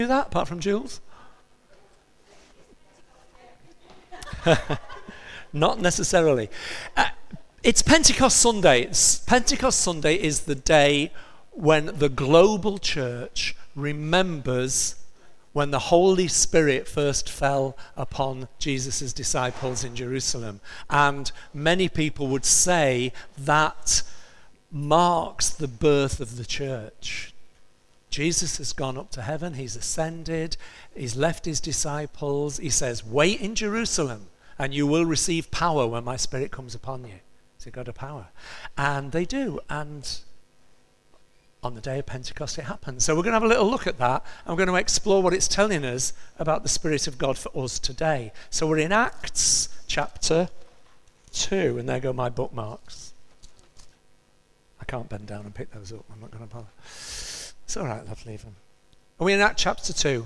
Do that apart from Jules? Not necessarily. It's Pentecost Sunday. Pentecost Sunday is the day when the global church remembers when the Holy Spirit first fell upon Jesus' disciples in Jerusalem. And many people would say that marks the birth of the church. Jesus has gone up to heaven, he's ascended, he's left his disciples. He says, wait in Jerusalem and you will receive power when my Spirit comes upon you. It's a God of power. And they do. And on the day of Pentecost it happens. So we're going to have a little look at that. And we're going to explore what it's telling us about the Spirit of God for us today. So we're in Acts chapter 2. And there go my bookmarks. I can't bend down and pick those up. I'm not going to bother. It's all right, I'll leave them. Are we in Acts chapter 2?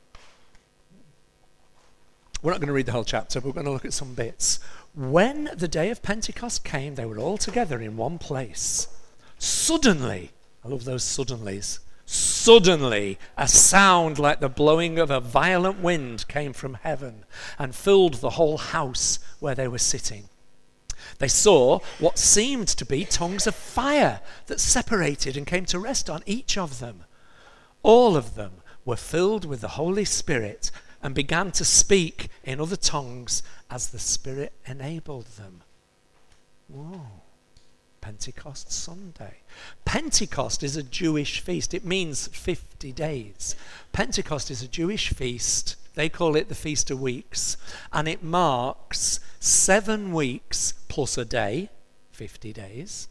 We're not going to read the whole chapter, but we're going to look at some bits. When the day of Pentecost came, they were all together in one place. Suddenly, I love those suddenlies. Suddenly, a sound like the blowing of a violent wind came from heaven and filled the whole house where they were sitting. They saw what seemed to be tongues of fire that separated and came to rest on each of them. All of them were filled with the Holy Spirit and began to speak in other tongues as the Spirit enabled them. Whoa. Pentecost Sunday. Pentecost is a Jewish feast. It means 50 days. Pentecost is a Jewish feast. They call it the Feast of Weeks. And it marks 7 weeks plus a day, 50 days,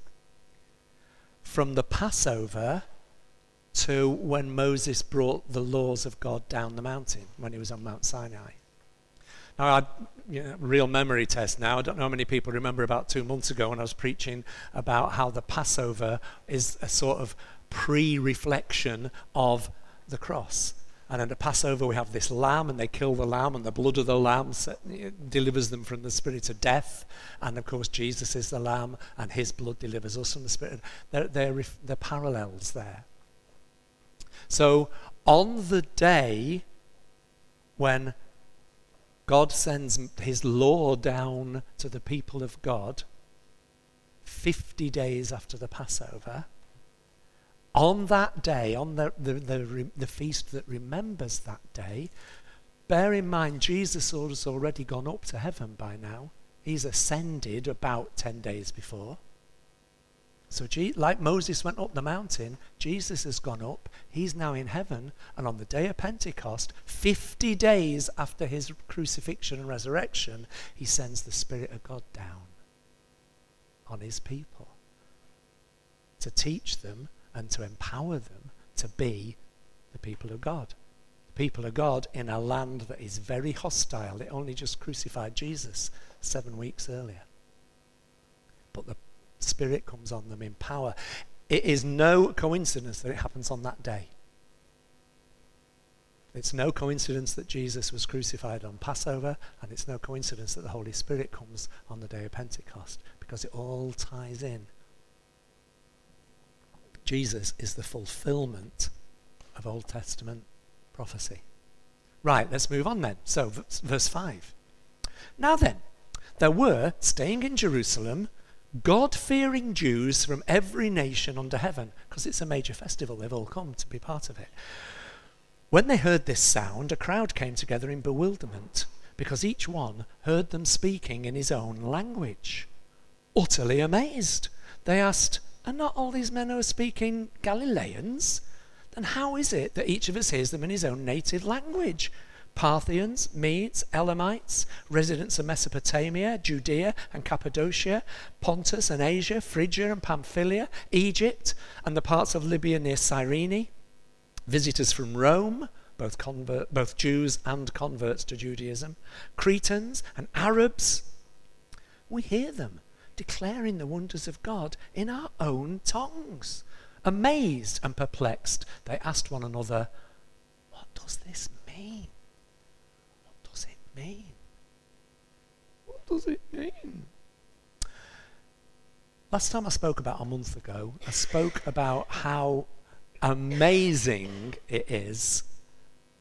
from the Passover to when Moses brought the laws of God down the mountain, when he was on Mount Sinai. Now, real memory test now. I don't know how many people remember about 2 months ago when I was preaching about how the Passover is a sort of pre-reflection of the cross. And at the Passover we have this lamb, and they kill the lamb, and the blood of the lamb delivers them from the spirit of death. And of course Jesus is the lamb, and his blood delivers us from the spirit. They're parallels there. So on the day when God sends his law down to the people of God, 50 days after the Passover, on that day, on the feast that remembers that day, bear in mind Jesus has already gone up to heaven by now. He's ascended about 10 days before. So like Moses went up the mountain, Jesus has gone up. He's now in heaven. And on the day of Pentecost, 50 days after his crucifixion and resurrection, he sends the Spirit of God down on his people to teach them and to empower them to be the people of God. The people of God in a land that is very hostile. It only just crucified Jesus 7 weeks earlier. But the Spirit comes on them in power. It is no coincidence that it happens on that day. It's no coincidence that Jesus was crucified on Passover, and it's no coincidence that the Holy Spirit comes on the day of Pentecost, because it all ties in. Jesus is the fulfillment of Old Testament prophecy. Right, let's move on then. So, verse 5. Now then, there were, staying in Jerusalem, God-fearing Jews from every nation under heaven, because it's a major festival, they've all come to be part of it. When they heard this sound, a crowd came together in bewilderment, because each one heard them speaking in his own language. Utterly amazed, they asked, "Are not all these men who are speaking Galileans? Then how is it that each of us hears them in his own native language? Parthians, Medes, Elamites, residents of Mesopotamia, Judea and Cappadocia, Pontus and Asia, Phrygia and Pamphylia, Egypt and the parts of Libya near Cyrene, visitors from Rome, both Jews and converts to Judaism, Cretans and Arabs. We hear them declaring the wonders of God in our own tongues." Amazed and perplexed, they asked one another, "What does this mean? What does it mean? What does it mean?" Last time I spoke about a month ago, I spoke about how amazing it is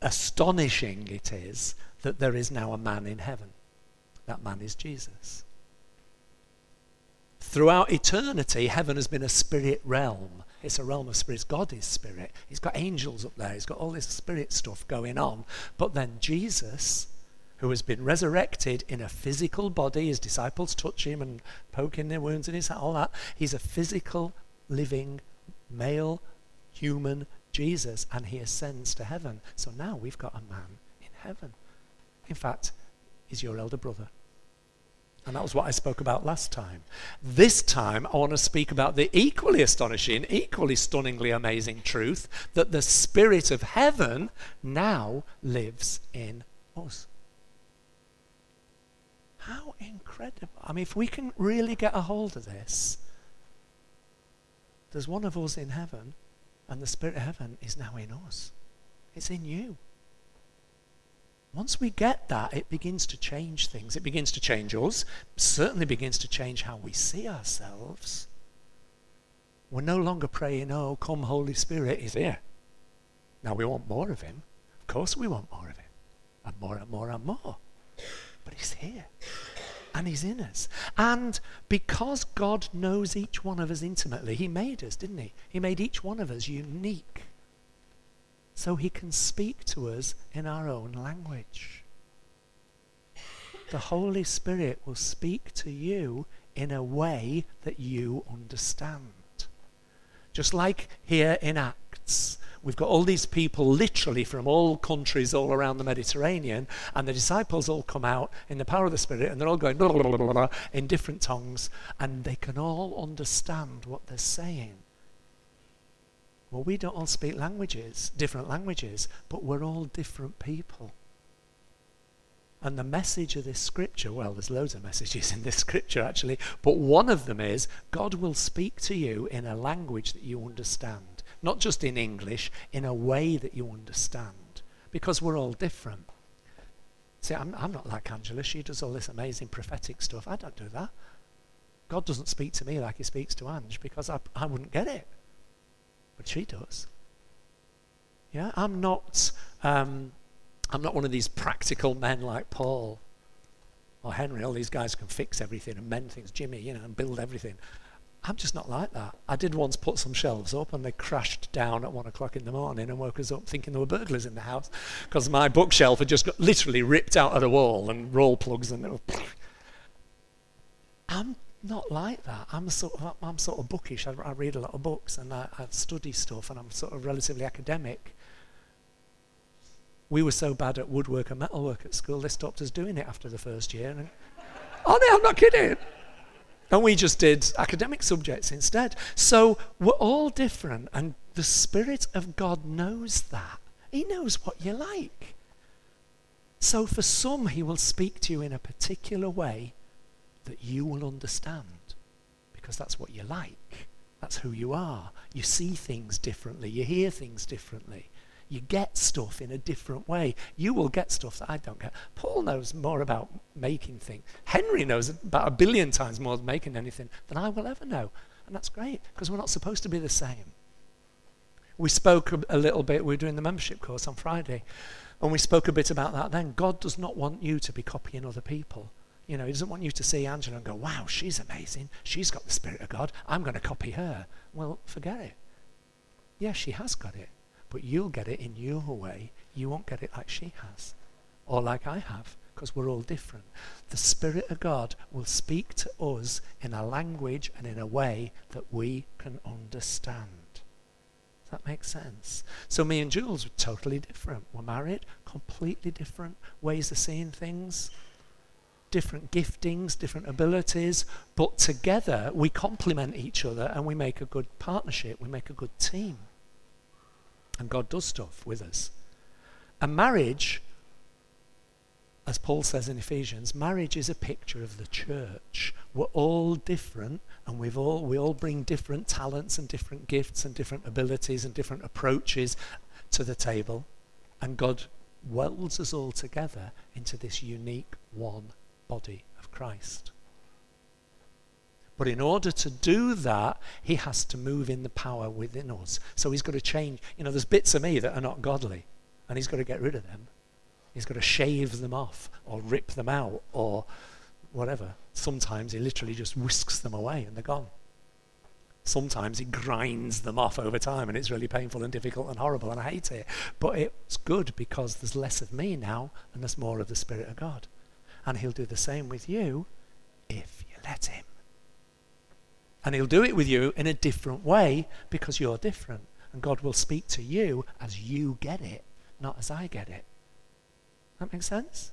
astonishing it is that there is now a man in heaven. That man is Jesus. Throughout eternity, heaven has been a spirit realm. It's a realm of spirits. God is spirit. He's got angels up there. He's got all this spirit stuff going on. But then Jesus, who has been resurrected in a physical body, his disciples touch him and poke in their wounds in his hand, all that. He's a physical, living, male, human Jesus, and he ascends to heaven. So now we've got a man in heaven. In fact, he's your elder brother. And that was what I spoke about last time. This time, I want to speak about the equally astonishing, equally stunningly amazing truth that the Spirit of heaven now lives in us. How incredible. I mean, if we can really get a hold of this, there's one of us in heaven, and the Spirit of heaven is now in us. It's in you. Once we get that, it begins to change things. It begins to change us. Certainly begins to change how we see ourselves. We're no longer praying, oh, come Holy Spirit, he's here. Now we want more of him. Of course we want more of him. And more and more and more. But he's here. And he's in us. And because God knows each one of us intimately, he made us, didn't he? He made each one of us unique. So he can speak to us in our own language. The Holy Spirit will speak to you in a way that you understand. Just like here in Acts, we've got all these people literally from all countries all around the Mediterranean, and the disciples all come out in the power of the Spirit, and they're all going blah, blah, blah, blah, blah, in different tongues, and they can all understand what they're saying. Well, we don't all speak different languages, but we're all different people. And the message of this scripture, well, there's loads of messages in this scripture actually, but one of them is God will speak to you in a language that you understand. Not just in English, in a way that you understand. Because we're all different. See, I'm not like Angela. She does all this amazing prophetic stuff. I don't do that. God doesn't speak to me like he speaks to Ange because I wouldn't get it. But she does. Yeah, I'm not one of these practical men like Paul or Henry. All these guys can fix everything and mend things. Jimmy, and build everything. I'm just not like that. I did once put some shelves up and they crashed down at 1 o'clock in the morning and woke us up thinking there were burglars in the house because my bookshelf had just got literally ripped out of the wall and roll plugs and they were. I'm not like that. I'm sort of bookish. I read a lot of books and I study stuff and I'm sort of relatively academic. We were so bad at woodwork and metalwork at school, they stopped us doing it after the first year. Oh no, I'm not kidding. And we just did academic subjects instead. So we're all different, and the Spirit of God knows that. He knows what you like. So for some, he will speak to you in a particular way that you will understand, because that's what you like. That's who you are. You see things differently. You hear things differently. You get stuff in a different way. You will get stuff that I don't get. Paul knows more about making things. Henry knows about 1 billion times more than making anything than I will ever know. And that's great, because we're not supposed to be the same. We spoke a little bit, we were doing the membership course on Friday, and we spoke a bit about that then. God does not want you to be copying other people. He doesn't want you to see Angela and go, wow, she's amazing. She's got the Spirit of God. I'm going to copy her. Well, forget it. Yeah, she has got it. But you'll get it in your way. You won't get it like she has. Or like I have. Because we're all different. The Spirit of God will speak to us in a language and in a way that we can understand. Does that make sense? So me and Jules were totally different. We're married. Completely different ways of seeing things. Different giftings, different abilities, but together we complement each other and we make a good partnership, we make a good team. And God does stuff with us. And marriage, as Paul says in Ephesians, marriage is a picture of the church. We're all different and we all bring different talents and different gifts and different abilities and different approaches to the table. And God welds us all together into this unique one body of Christ. But in order to do that, he has to move in the power within us. So he's got to change. There's bits of me that are not godly. and he's got to get rid of them. He's got to shave them off or rip them out or whatever. Sometimes he literally just whisks them away and they're gone. Sometimes he grinds them off over time and it's really painful and difficult and horrible and I hate it. But it's good because there's less of me now and there's more of the Spirit of God. And he'll do the same with you if you let him. And he'll do it with you in a different way because you're different. And God will speak to you as you get it, not as I get it. That makes sense?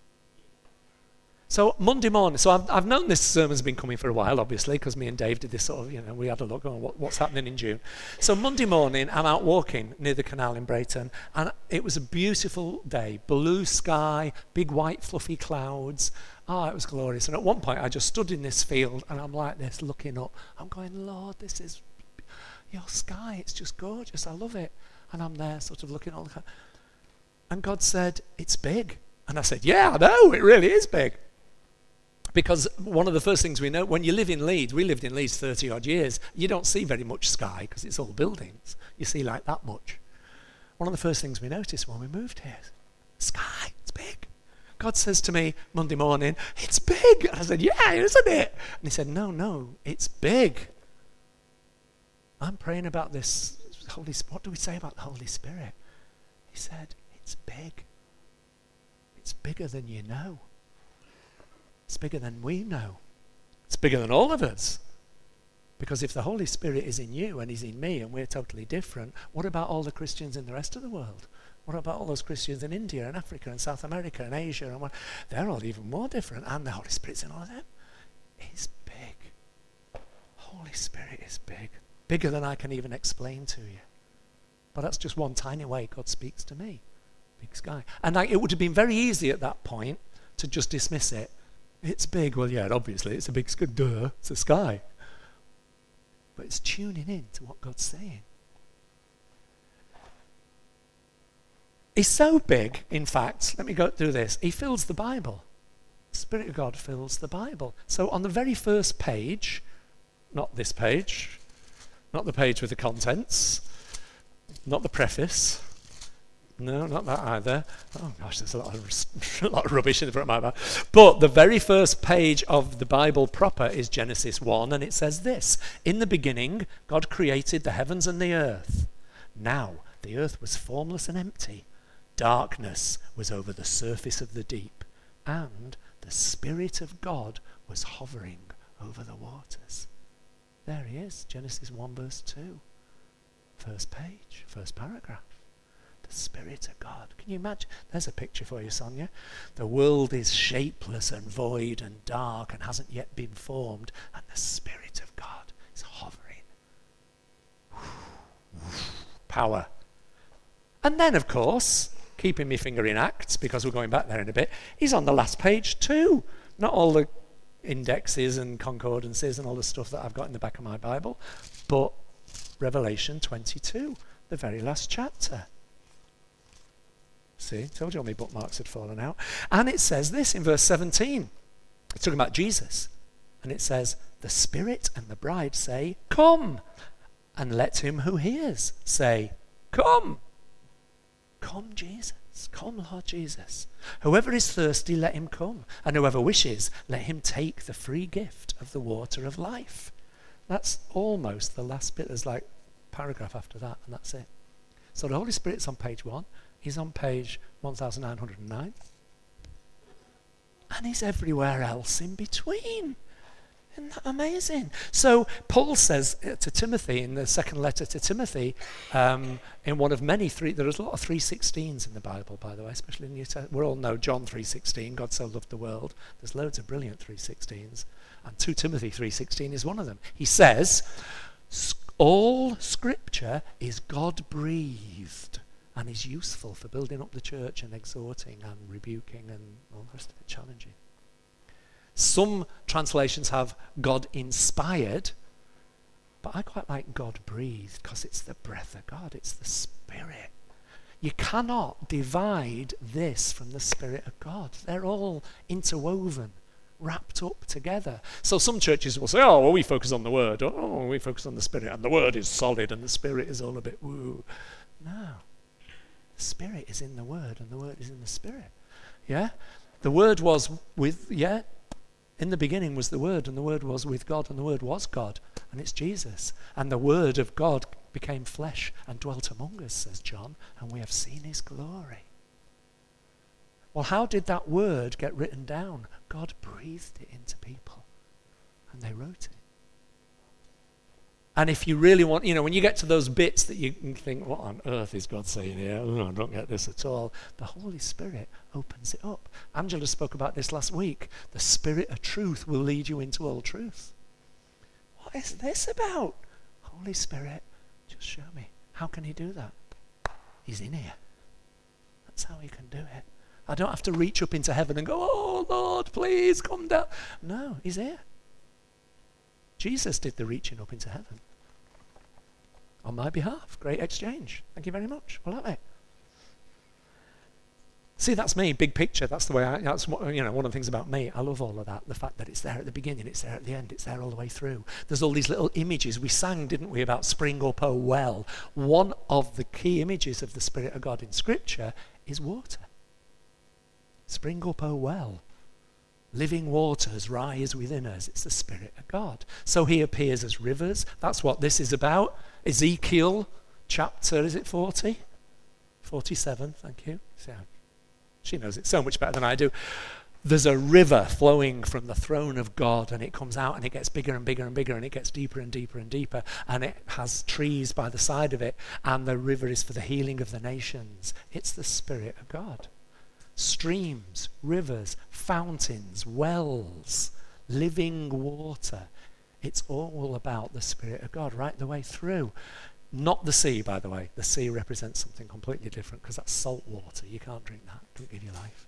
So Monday morning, so I've known this sermon's been coming for a while, obviously, because me and Dave did this sort of, we had a look on what's happening in June. So Monday morning, I'm out walking near the canal in Brayton, and it was a beautiful day, blue sky, big white fluffy clouds. Oh, it was glorious. And at one point, I just stood in this field, and I'm like this, looking up. I'm going, Lord, this is your sky. It's just gorgeous. I love it. And I'm there, sort of looking all the. And God said, it's big. And I said, yeah, I know, it really is big. Because one of the first things we know, when you live in Leeds, we lived in Leeds 30 odd years, you don't see very much sky because it's all buildings. You see like that much. One of the first things we noticed when we moved here, sky, it's big. God says to me Monday morning, it's big. And I said, yeah, isn't it? And he said, no, it's big. I'm praying about this Holy Spirit. What do we say about the Holy Spirit? He said, it's big. It's bigger than you know. It's bigger than we know. It's bigger than all of us. Because if the Holy Spirit is in you and he's in me and we're totally different, what about all the Christians in the rest of the world? What about all those Christians in India and Africa and South America and Asia? And they're all even more different. And the Holy Spirit's in all of them. He's big. Holy Spirit is big. Bigger than I can even explain to you. But that's just one tiny way God speaks to me. Big sky. And it would have been very easy at that point to just dismiss it. It's big. Well, yeah, obviously, it's a big sky. Duh, it's a sky. But it's tuning in to what God's saying. He's so big, in fact, let me go through this. He fills the Bible. The Spirit of God fills the Bible. So on the very first page, not this page, not the page with the contents, not the preface, no, not that either. Oh gosh, there's a lot of rubbish in the front of my Bible. But the very first page of the Bible proper is Genesis 1, and it says this: in the beginning, God created the heavens and the earth. Now, the earth was formless and empty. Darkness was over the surface of the deep, and the Spirit of God was hovering over the waters. There he is, Genesis 1 verse 2. First page, first paragraph. The Spirit of God. Can you imagine? There's a picture for you, Sonia. The world is shapeless and void and dark and hasn't yet been formed, and the Spirit of God is hovering. Power. And then, of course, keeping my finger in Acts, because we're going back there in a bit, he's on the last page too. Not all the indexes and concordances and all the stuff that I've got in the back of my Bible, but Revelation 22, the very last chapter. See, told you all my bookmarks had fallen out. And it says this in verse 17. It's talking about Jesus. And it says, the Spirit and the bride say, come. And let him who hears say, come. Come, Jesus. Come, Lord Jesus. Whoever is thirsty, let him come. And whoever wishes, let him take the free gift of the water of life. That's almost the last bit. There's like a paragraph after that, and that's it. So the Holy Spirit's on page 1. He's on page 1909. And he's everywhere else in between. Isn't that amazing? So Paul says to Timothy in the second letter to Timothy, in one of many there's a lot of 3:16s in the Bible, by the way, especially in the New Testament. We all know John 3:16, God so loved the world. There's loads of brilliant 3:16s. And 2 Timothy 3:16 is one of them. He says, all scripture is God-breathed and is useful for building up the church and exhorting and rebuking and all the rest of it, challenging. Some translations have God-inspired, but I quite like God-breathed because it's the breath of God, it's the Spirit. You cannot divide this from the Spirit of God. They're all interwoven, wrapped up together. So some churches will say, oh, well, we focus on the Word. Oh, we focus on the Spirit. And the Word is solid and the Spirit is all a bit woo. No. The Spirit is in the Word, and the Word is in the Spirit. Yeah? The Word was in the beginning was the Word, and the Word was with God, and the Word was God, and it's Jesus. And the Word of God became flesh and dwelt among us, says John, and we have seen his glory. Well, how did that Word get written down? God breathed it into people, and they wrote it. And if you really want, when you get to those bits that you can think, what on earth is God saying here? Oh, I don't get this at all. The Holy Spirit opens it up. Angela spoke about this last week. The Spirit of truth will lead you into all truth. What is this about? Holy Spirit, just show me. How can he do that? He's in here. That's how he can do it. I don't have to reach up into heaven and go, oh, Lord, please come down. No, he's here. Jesus did the reaching up into heaven on my behalf. Great exchange. Thank you very much. Well, have it. See, that's me, big picture. That's the way that's what, one of the things about me. I love all of that. The fact that it's there at the beginning, it's there at the end, it's there all the way through. There's all these little images. We sang, didn't we, about spring up, oh well. One of the key images of the Spirit of God in Scripture is water. Spring up, oh well. Living waters rise within us. It's the Spirit of God. So he appears as rivers. That's what this is about. Ezekiel chapter, is it 40? 47, thank you. She knows it so much better than I do. There's a river flowing from the throne of God, and it comes out and it gets bigger and bigger and bigger, and it gets deeper and deeper and deeper, and it has trees by the side of it, and the river is for the healing of the nations. It's the Spirit of God. Streams, rivers, fountains, wells, living water. It's all about the Spirit of God right the way through. Not the sea, by the way. The sea represents something completely different because that's salt water. You can't drink that. It doesn't give you life.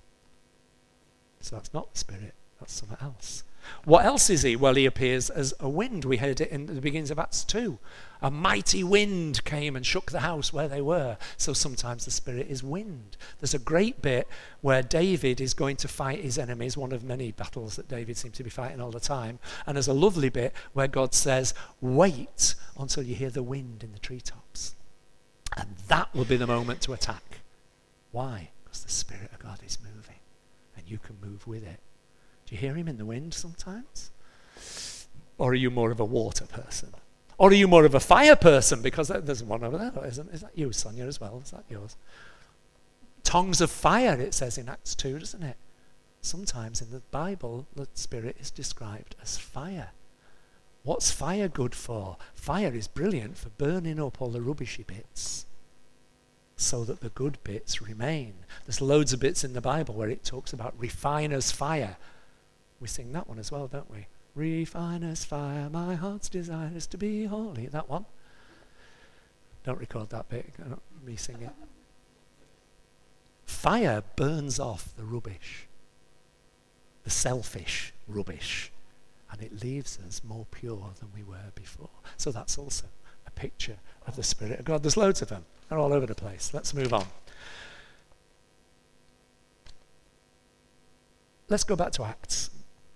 So that's not the Spirit. That's something else. What else is he? Well, he appears as a wind. We heard it in the beginnings of Acts 2. A mighty wind came and shook the house where they were. So sometimes the Spirit is wind. There's a great bit where David is going to fight his enemies, one of many battles that David seems to be fighting all the time. And there's a lovely bit where God says, wait until you hear the wind in the treetops. And that will be the moment to attack. Why? Because the Spirit of God is moving, and you can move with it. Do you hear him in the wind sometimes? Or are you more of a water person? Or are you more of a fire person? Because there's one over there, isn't it? Is that you, Sonia, as well? Is that yours? Tongues of fire, it says in Acts 2, doesn't it? Sometimes in the Bible, the Spirit is described as fire. What's fire good for? Fire is brilliant for burning up all the rubbishy bits so that the good bits remain. There's loads of bits in the Bible where it talks about refiner's fire. We sing that one as well, don't we? Refiner's fire, my heart's desire is to be holy. That one. Don't record that bit. Don't me sing it. Fire burns off the rubbish, the selfish rubbish, and it leaves us more pure than we were before. So that's also a picture of the Spirit of God. There's loads of them. They're all over the place. Let's move on. Let's go back to Acts.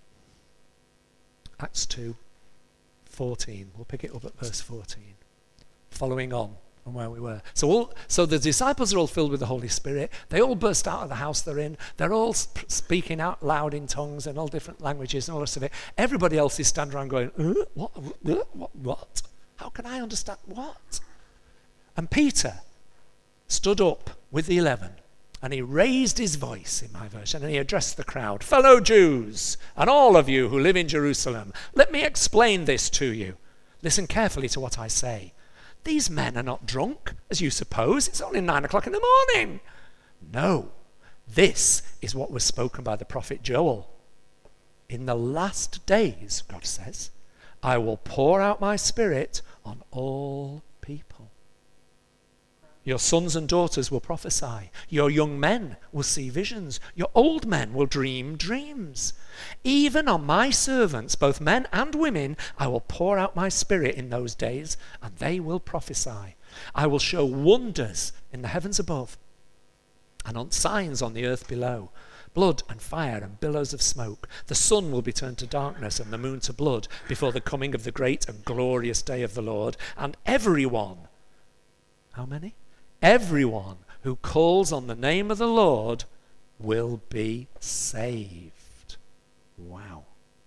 Acts 2:14. We'll pick it up at verse 14. Following on from where we were. So the disciples are all filled with the Holy Spirit. They all burst out of the house they're in. They're all speaking out loud in tongues and all different languages and all the rest of it. Everybody else is standing around going, what? How can I understand what? And Peter stood up with the 11, and he raised his voice, in my version, and he addressed the crowd. Fellow Jews, and all of you who live in Jerusalem, let me explain this to you. Listen carefully to what I say. These men are not drunk, as you suppose. It's only 9 o'clock in the morning. No, this is what was spoken by the prophet Joel. In the last days, God says, I will pour out my Spirit on all people. Your sons and daughters will prophesy. Your young men will see visions. Your old men will dream dreams. Even on my servants, both men and women, I will pour out my Spirit in those days, and they will prophesy. I will show wonders in the heavens above and on signs on the earth below. Blood and fire and billows of smoke. The sun will be turned to darkness and the moon to blood before the coming of the great and glorious day of the Lord. And everyone, how many? Everyone who calls on the name of the Lord will be saved. Wow.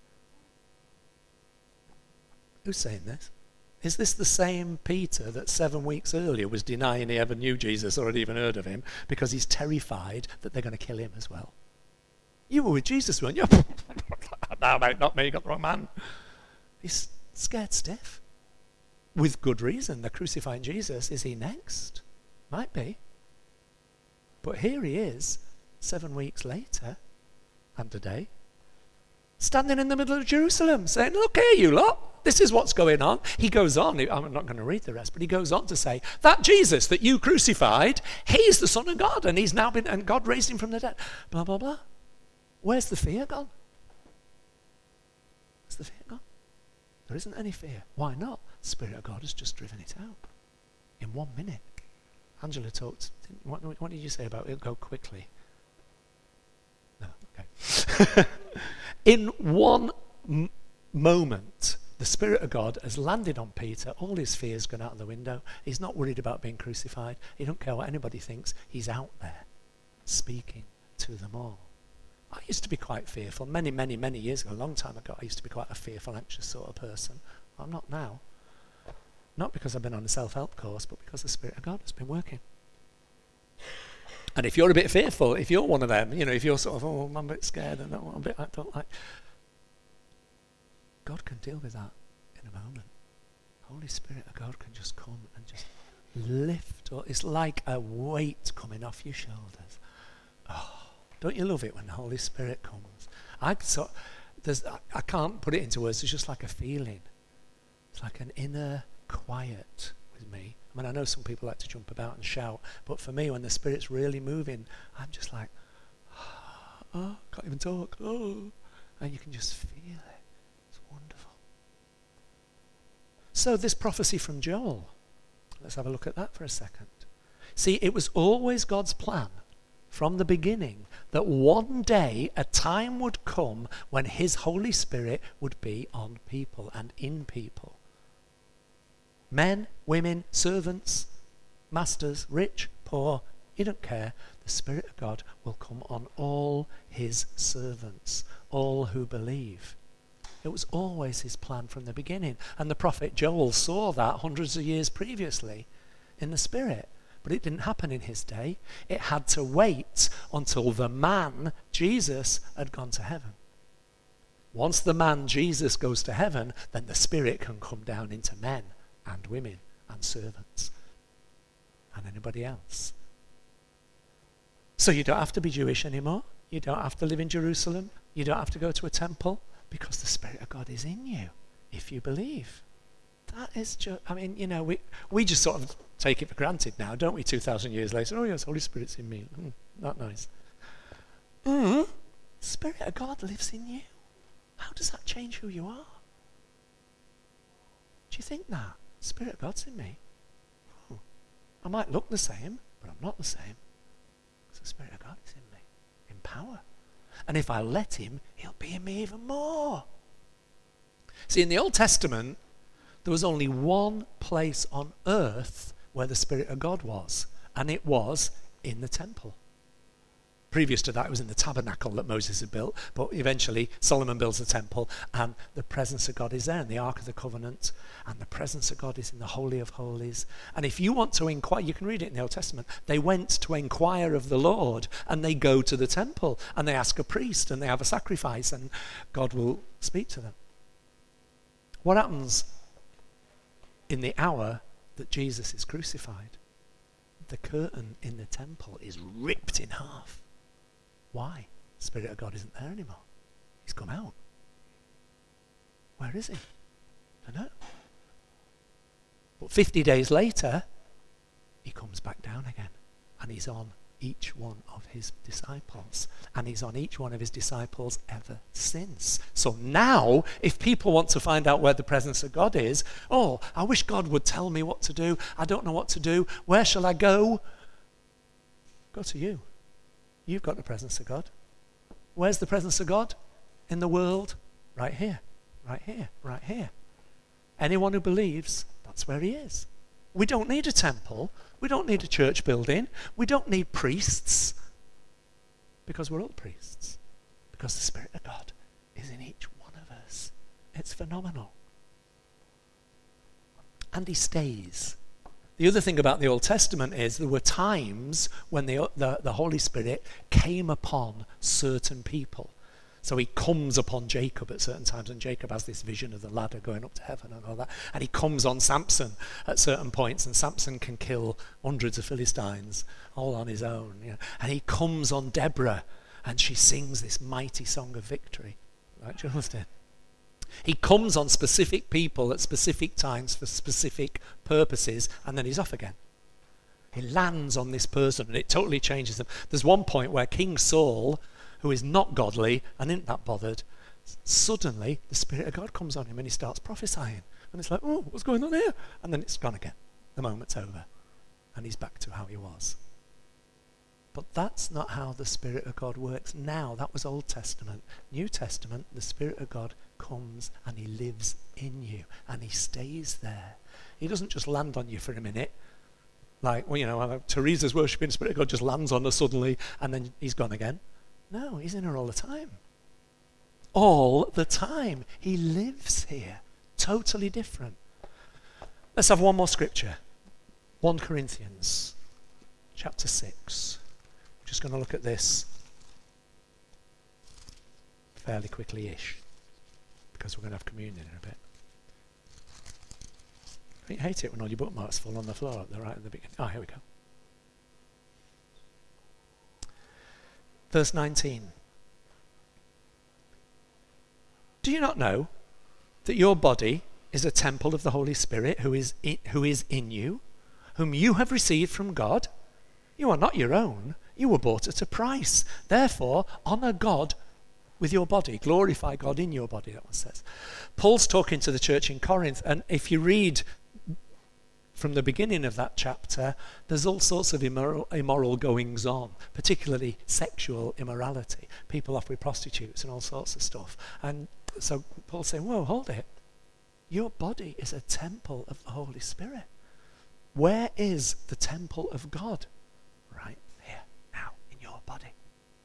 Who's saying this? Is this the same Peter that 7 weeks earlier was denying he ever knew Jesus or had even heard of him because he's terrified that they're going to kill him as well? You were with Jesus, weren't you? No, mate, not me, you got the wrong man. He's scared stiff. With good reason. They're crucifying Jesus. Is he next? Might be. But here he is, 7 weeks later, and today, standing in the middle of Jerusalem, saying, look here, you lot, this is what's going on. He goes on, I'm not going to read the rest, but he goes on to say, that Jesus that you crucified, he's the Son of God, and he's now been, and God raised him from the dead. Blah, blah, blah. Where's the fear gone? Where's the fear gone? There isn't any fear. Why not? The Spirit of God has just driven it out in 1 minute. Angela talked. What did you say about it'll go quickly? No, okay. In one moment, the Spirit of God has landed on Peter. All his fear's gone out of the window. He's not worried about being crucified. He don't care what anybody thinks. He's out there speaking to them all. I used to be quite fearful. Many, many, many years ago, a long time ago, I used to be quite a fearful, anxious sort of person. I'm not now. Not because I've been on a self-help course, but because the Spirit of God has been working. And if you're a bit fearful, if you're one of them, if you're sort of, I'm a bit scared and I don't like, God can deal with that in a moment. Holy Spirit of God can just come and just lift. It's like a weight coming off your shoulders. Oh, don't you love it when the Holy Spirit comes? I can't put it into words. It's just like a feeling. It's like an inner quiet with me. I mean, I know some people like to jump about and shout, but for me, when the Spirit's really moving, I'm just like, oh, can't even talk. Oh, and you can just feel it. It's wonderful. So this prophecy from Joel, let's have a look at that for a second. See, it was always God's plan from the beginning that one day a time would come when his Holy Spirit would be on people and in people. Men, women, servants, masters, rich, poor, he don't care. The Spirit of God will come on all his servants, all who believe. It was always his plan from the beginning. And the prophet Joel saw that hundreds of years previously in the Spirit. But it didn't happen in his day. It had to wait until the man, Jesus, had gone to heaven. Once the man, Jesus, goes to heaven, then the Spirit can come down into men and women and servants and anybody else. So you don't have to be Jewish anymore. You don't have to live in Jerusalem. You don't have to go to a temple because the Spirit of God is in you if you believe. That is just, we just sort of take it for granted now, don't we, 2,000 years later? Oh yes, Holy Spirit's in me. Not nice. Spirit of God lives in you. How does that change who you are? Do you think that? Spirit of God's in me. I might look the same, but I'm not the same. Because the Spirit of God is in me, in power. And if I let him, he'll be in me even more. See, in the Old Testament, there was only one place on earth where the Spirit of God was, and it was in the temple. Previous to that, it was in the tabernacle that Moses had built, but eventually Solomon builds the temple, and the presence of God is there in the Ark of the Covenant, and the presence of God is in the Holy of Holies. And if you want to inquire, you can read it in the Old Testament, they went to inquire of the Lord, and they go to the temple, and they ask a priest, and they have a sacrifice, and God will speak to them. What happens in the hour that Jesus is crucified? The curtain in the temple is ripped in half. Why? The Spirit of God isn't there anymore. He's come out. Where is he? I don't know. But 50 days later, he comes back down again. And he's on each one of his disciples. And he's on each one of his disciples ever since. So now, if people want to find out where the presence of God is, I wish God would tell me what to do. I don't know what to do. Where shall I go? Go to you. You've got the presence of God. Where's the presence of God in the world? Right here, right here, right here. Anyone who believes, that's where he is. We don't need a temple. We don't need a church building. We don't need priests. Because we're all priests. Because the Spirit of God is in each one of us. It's phenomenal. And he stays. The other thing about the Old Testament is there were times when the Holy Spirit came upon certain people. So he comes upon Jacob at certain times, and Jacob has this vision of the ladder going up to heaven and all that. And he comes on Samson at certain points, and Samson can kill hundreds of Philistines all on his own. You know. And he comes on Deborah, and she sings this mighty song of victory. Right, do you understand? He comes on specific people at specific times for specific purposes, and then he's off again. He lands on this person, and it totally changes them. There's one point where King Saul, who is not godly and isn't that bothered, suddenly the Spirit of God comes on him and he starts prophesying. And it's like, oh, what's going on here? And then it's gone again. The moment's over. And he's back to how he was. But that's not how the Spirit of God works now. That was Old Testament. New Testament, the Spirit of God comes and he lives in you. And he stays there. He doesn't just land on you for a minute. Like, well, you know, Teresa's worshipping, the Spirit of God just lands on her suddenly and then he's gone again. No, he's in her all the time. All the time. He lives here. Totally different. Let's have one more scripture. 1 Corinthians chapter 6. I'm just going to look at this fairly quickly-ish because we're going to have communion in a bit. I hate it when all your bookmarks fall on the floor up there right at the beginning. Oh, here we go. Verse 19. Do you not know that your body is a temple of the Holy Spirit who is in you, whom you have received from God? You are not your own. You were bought at a price. Therefore, honor God with your body. Glorify God in your body, that one says. Paul's talking to the church in Corinth, and if you read from the beginning of that chapter, there's all sorts of immoral goings on, particularly sexual immorality. People off with prostitutes and all sorts of stuff. And so Paul's saying, whoa, hold it. Your body is a temple of the Holy Spirit. Where is the temple of God? Right here, now, in your body.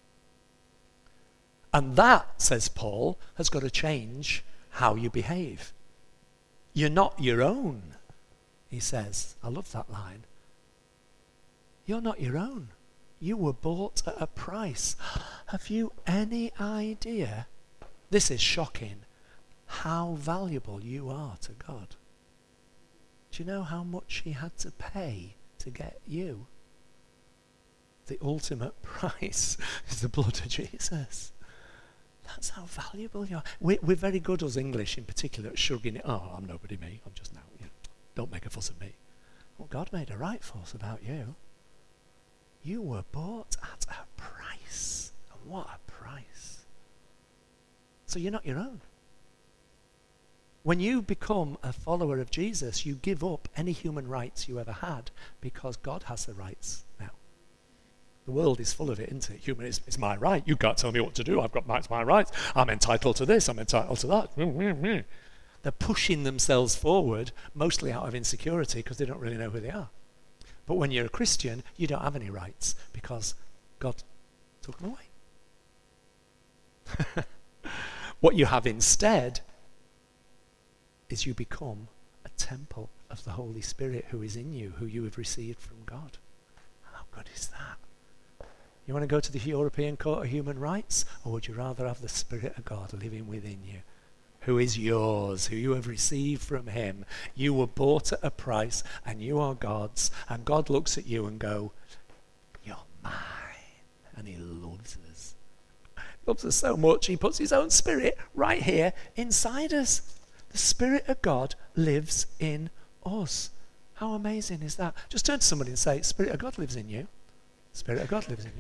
And that, says Paul, has got to change how you behave. You're not your own. He says, I love that line. You're not your own. You were bought at a price. Have you any idea? This is shocking. How valuable you are to God. Do you know how much he had to pay to get you? The ultimate price is the blood of Jesus. That's how valuable you are. We're very good, us English in particular, at shrugging it. Oh, I'm nobody, me. I'm just now. You know, don't make a fuss of me. Well, God made a right fuss about you. You were bought at a price. And what a price. So you're not your own. When you become a follower of Jesus, you give up any human rights you ever had because God has the rights now. The world is full of it, isn't it? Human, it's my right. You can't tell me what to do. I've got my rights. I'm entitled to this. I'm entitled to that. They're pushing themselves forward, mostly out of insecurity because they don't really know who they are. But when you're a Christian, you don't have any rights because God took them away. What you have instead is you become a temple of the Holy Spirit who is in you, who you have received from God. How good is that? You want to go to the European Court of Human Rights, or would you rather have the Spirit of God living within you, who is yours, who you have received from him? You were bought at a price, and you are God's, and God looks at you and go, you're mine, and he loves us. He loves us so much, he puts his own Spirit right here inside us. The Spirit of God lives in us. How amazing is that? Just turn to somebody and say, Spirit of God lives in you. Spirit of God lives in you.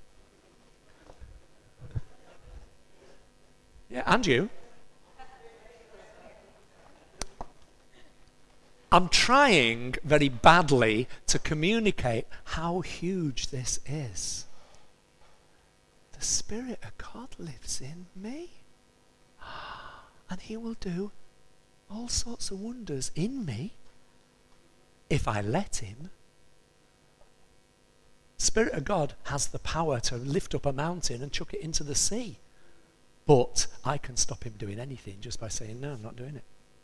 Yeah, and you. I'm trying very badly to communicate how huge this is. The Spirit of God lives in me. And he will do all sorts of wonders in me if I let him. Spirit of God has the power to lift up a mountain and chuck it into the sea. But I can stop him doing anything just by saying, no, I'm not doing it.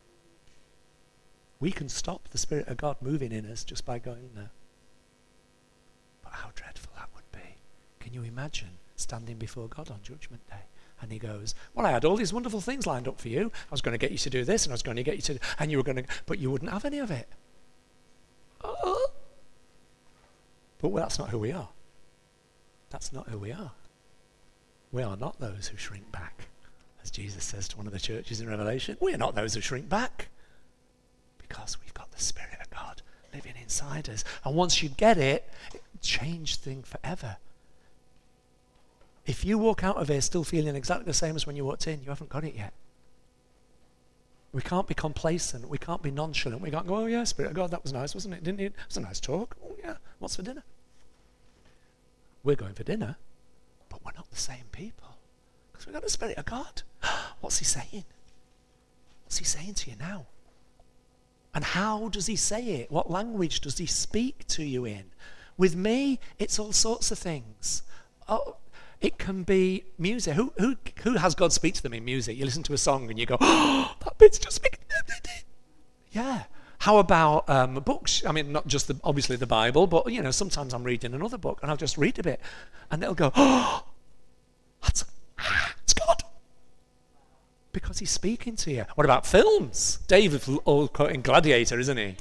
We can stop the Spirit of God moving in us just by going, no. But how dreadful that would be. Can you imagine standing before God on Judgment Day? And he goes, well, I had all these wonderful things lined up for you. I was going to get you to do this, and I was going to get you to, and you were going to, but you wouldn't have any of it. Oh. But that's not who we are. That's not who we are. We are not those who shrink back. As Jesus says to one of the churches in Revelation, we are not those who shrink back. Because we've got the Spirit of God living inside us. And once you get it, it changes things forever. If you walk out of here still feeling exactly the same as when you walked in, you haven't got it yet. We can't be complacent. We can't be nonchalant. We can't go, oh yeah, Spirit of God, that was nice, wasn't it? Didn't it? It was a nice talk. Oh yeah, what's for dinner? We're going for dinner, but we're not the same people. Because we've got the Spirit of God. What's he saying? What's he saying to you now? And how does he say it? What language does he speak to you in? With me, it's all sorts of things. Oh, it can be music. Who has God speak to them in music? You listen to a song and you go, oh, that bit's just making it. Yeah. How about books? I mean, not just obviously the Bible, but sometimes I'm reading another book and I'll just read a bit, and they'll go, oh, it's God. Because he's speaking to you. What about films? David's all quoting Gladiator, isn't he?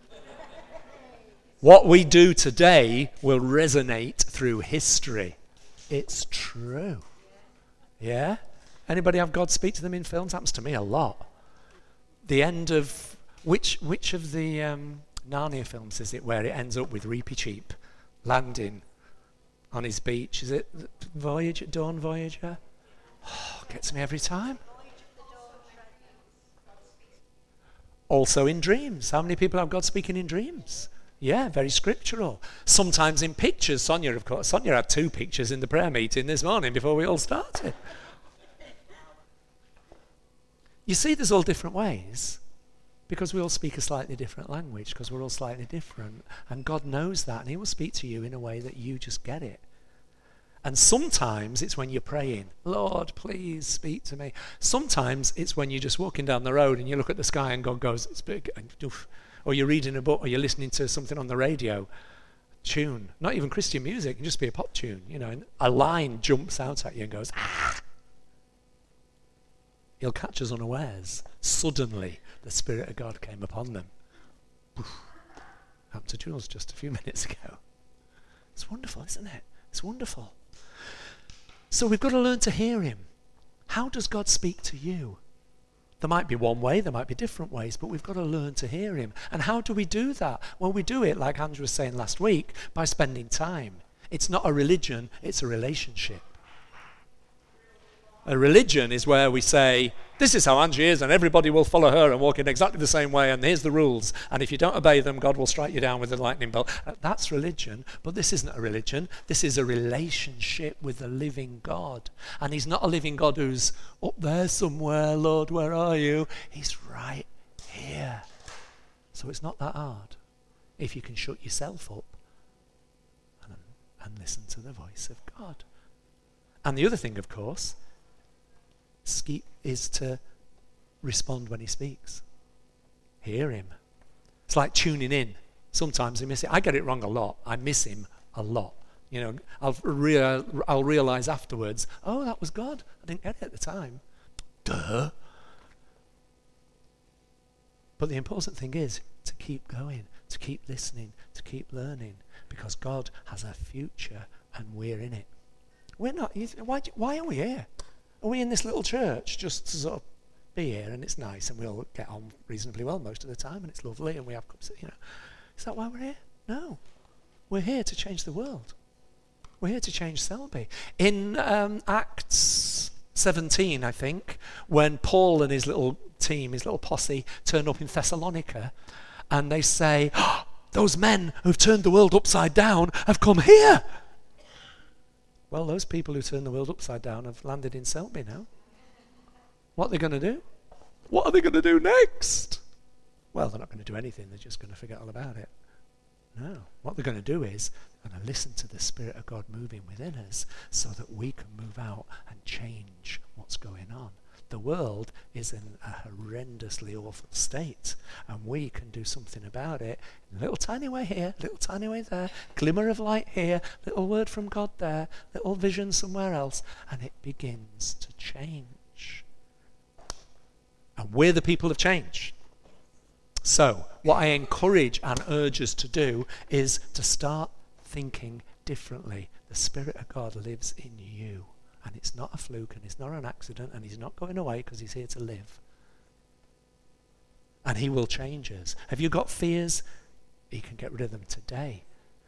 What we do today will resonate through history. It's true. Yeah? Anybody have God speak to them in films? Happens to me a lot. The end of which of the Narnia films is it where it ends up with Reapy Cheap landing on his beach? Is it Voyager, Dawn Voyager? Oh, gets me every time. Also in dreams. How many people have God speaking in dreams? Yeah, very scriptural. Sometimes in pictures. Sonia had 2 pictures in the prayer meeting this morning before we all started. You see, there's all different ways because we all speak a slightly different language because we're all slightly different. And God knows that, and he will speak to you in a way that you just get it. And sometimes it's when you're praying, Lord, please speak to me. Sometimes it's when you're just walking down the road and you look at the sky and God goes, it's big, and oof. Or you're reading a book or you're listening to something on the radio, tune, not even Christian music, it can just be a pop tune, and a line jumps out at you and goes, ah. He'll catch us unawares. Suddenly, the Spirit of God came upon them. Oof. Happened to Jules just a few minutes ago. It's wonderful, isn't it? It's wonderful. So we've got to learn to hear him. How does God speak to you? There might be one way, there might be different ways, but we've got to learn to hear him. And how do we do that? Well, we do it, like Andrew was saying last week, by spending time. It's not a religion, it's a relationship. A religion is where we say, this is how Angie is, and everybody will follow her and walk in exactly the same way, and here's the rules. And if you don't obey them, God will strike you down with a lightning bolt. That's religion, but this isn't a religion. This is a relationship with the living God. And he's not a living God who's up there somewhere, Lord, where are you? He's right here. So it's not that hard if you can shut yourself up and listen to the voice of God. And the other thing, of course, is to respond when he speaks. Hear him. It's like tuning in. Sometimes I miss it. I get it wrong a lot. I miss him a lot. I'll realize afterwards, oh, that was God. I didn't get it at the time. Duh. But the important thing is to keep going, to keep listening, to keep learning, because God has a future and we're in it. We're not. Why are we here? Are we in this little church just to sort of be here and it's nice and we all get on reasonably well most of the time and it's lovely and we have cups, Is that why we're here? No. We're here to change the world. We're here to change Selby. In Acts 17, I think, when Paul and his little team, his little posse, turn up in Thessalonica and they say, oh, those men who've turned the world upside down have come here. Well, those people who turned the world upside down have landed in Selby now. What are they going to do? What are they going to do next? Well, they're not going to do anything. They're just going to forget all about it. No. What they're going to do is they're going to listen to the Spirit of God moving within us so that we can move out and change what's going on. The world is in a horrendously awful state, and we can do something about it in a little tiny way here, little tiny way there, glimmer of light here, little word from God there, little vision somewhere else, and it begins to change. And we're the people of change. So, what I encourage and urge us to do is to start thinking differently. The Spirit of God lives in you. And it's not a fluke, and it's not an accident, and he's not going away because he's here to live. And he will change us. Have you got fears? He can get rid of them today.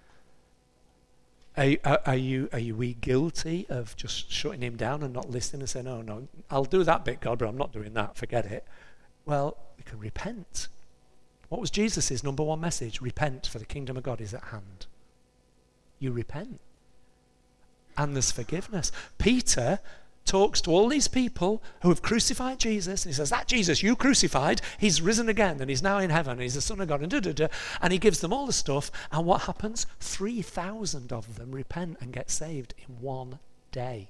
Are we guilty of just shutting him down and not listening and saying, oh no, I'll do that bit, God, but I'm not doing that, forget it. Well, we can repent. What was Jesus' number one message? Repent, for the kingdom of God is at hand. You repent. And there's forgiveness. Peter talks to all these people who have crucified Jesus, and he says, that Jesus you crucified, he's risen again, and he's now in heaven, and he's the Son of God, and he gives them all the stuff, and what happens? 3,000 of them repent and get saved in one day.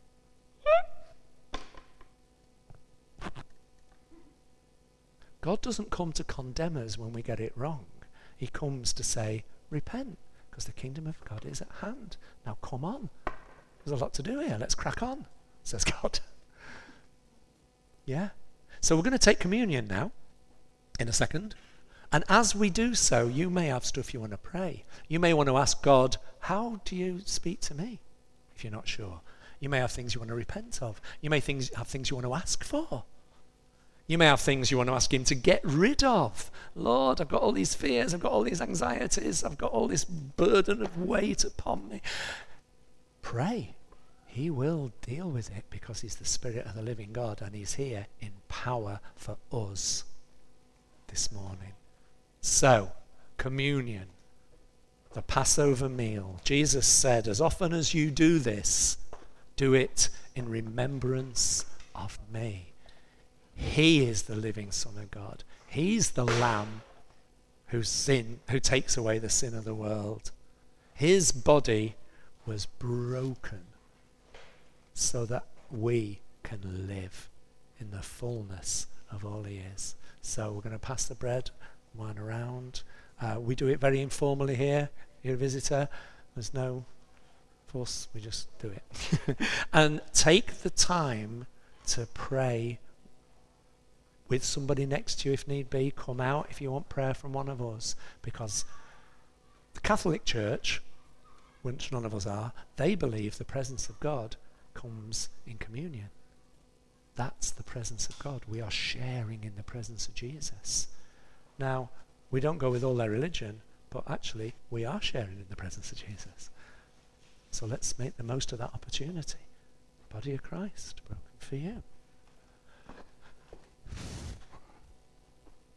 God doesn't come to condemn us when we get it wrong. He comes to say, repent, because the kingdom of God is at hand. Now come on. There's a lot to do here. Let's crack on, says God. Yeah? So we're going to take communion now, in a second. And as we do so, you may have stuff you want to pray. You may want to ask God, how do you speak to me? If you're not sure. You may have things you want to repent of. You may have things you want to ask for. You may have things you want to ask him to get rid of. Lord, I've got all these fears, I've got all these anxieties, I've got all this burden of weight upon me. Pray. He will deal with it because he's the Spirit of the living God, and he's here in power for us this morning. So, communion, the Passover meal. Jesus said, as often as you do this, do it in remembrance of me. He is the living Son of God. He's the Lamb who takes away the sin of the world. His body was broken so that we can live in the fullness of all he is. So we're going to pass the bread, wine around. We do it very informally here. You're a visitor. There's no force. We just do it. And take the time to pray with somebody next to you if need be. Come out if you want prayer from one of us, because the Catholic Church, which none of us are, they believe the presence of God comes in communion. That's the presence of God. We are sharing in the presence of Jesus. Now, we don't go with all their religion, but actually we are sharing in the presence of Jesus. So let's make the most of that opportunity. The body of Christ broken for you.